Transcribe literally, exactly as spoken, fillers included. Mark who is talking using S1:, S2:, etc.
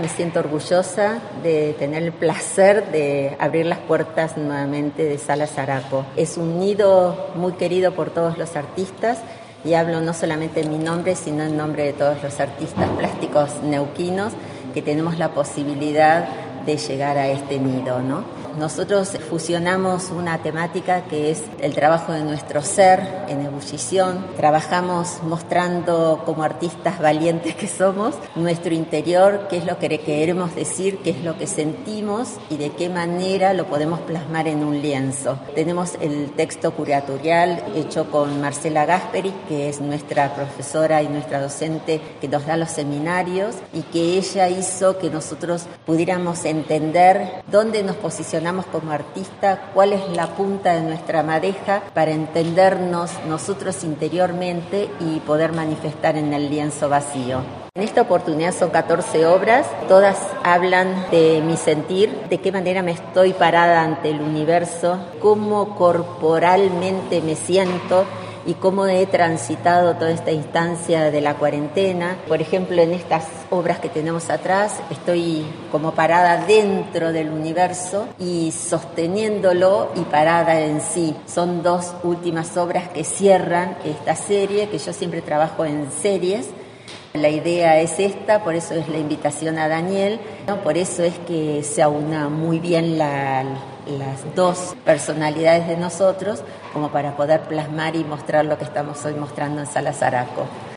S1: Me siento orgullosa de tener el placer de abrir las puertas nuevamente de Sala Zaraco. Es un nido muy querido por todos los artistas y hablo no solamente en mi nombre, sino en nombre de todos los artistas plásticos neuquinos que tenemos la posibilidad de llegar a este nido, ¿no? Nosotros fusionamos una temática que es el trabajo de nuestro ser en ebullición. Trabajamos mostrando como artistas valientes que somos nuestro interior, qué es lo que queremos decir, qué es lo que sentimos y de qué manera lo podemos plasmar en un lienzo. Tenemos el texto curatorial hecho con Marcela Gasperi, que es nuestra profesora y nuestra docente que nos da los seminarios y que ella hizo que nosotros pudiéramos entender dónde nos posicionamos como artista, cuál es la punta de nuestra madeja para entendernos nosotros interiormente y poder manifestar en el lienzo vacío. En esta oportunidad son catorce obras, todas hablan de mi sentir, de qué manera me estoy parada ante el universo, cómo corporalmente me siento y cómo he transitado toda esta instancia de la cuarentena. Por ejemplo, en estas obras que tenemos atrás, estoy como parada dentro del universo y sosteniéndolo y parada en sí. Son dos últimas obras que cierran esta serie, que yo siempre trabajo en series. La idea es esta, por eso es la invitación a Daniel, ¿no? Por eso es que se aúna muy bien la, las dos personalidades de nosotros como para poder plasmar y mostrar lo que estamos hoy mostrando en Sala Zaraco.